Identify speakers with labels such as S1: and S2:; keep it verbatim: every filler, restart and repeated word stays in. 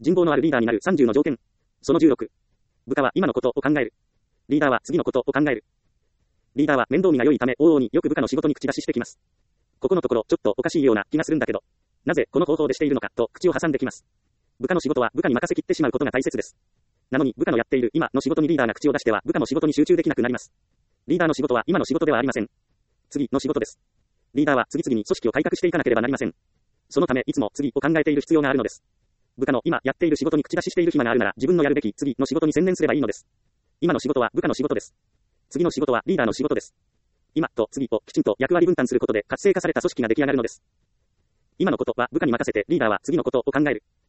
S1: 人望のあるリーダーになるさんじゅうの条件。そのじゅうろく。部下は今のことを考える。リーダーは次のことを考える。リーダーは面倒見が良いため、往々によく部下の仕事に口出ししてきます。ここのところ、ちょっとおかしいような気がするんだけど、なぜこの方法でしているのか、と口を挟んできます。部下の仕事は部下に任せきってしまうことが大切です。なのに、部下のやっている今の仕事にリーダーが口を出しては、部下の仕事に集中できなくなります。リーダーの仕事は今の仕事ではありません。次の仕事です。リーダーは次々に組織を改革していかなければなりません。そのため、いつも次を考えている必要があるのです。部下の今やっている仕事に口出ししている暇があるなら、自分のやるべき次の仕事に専念すればいいのです。今の仕事は部下の仕事です。次の仕事はリーダーの仕事です。今と次をきちんと役割分担することで活性化された組織が出来上がるのです。今のことは部下に任せてリーダーは次のことを考える。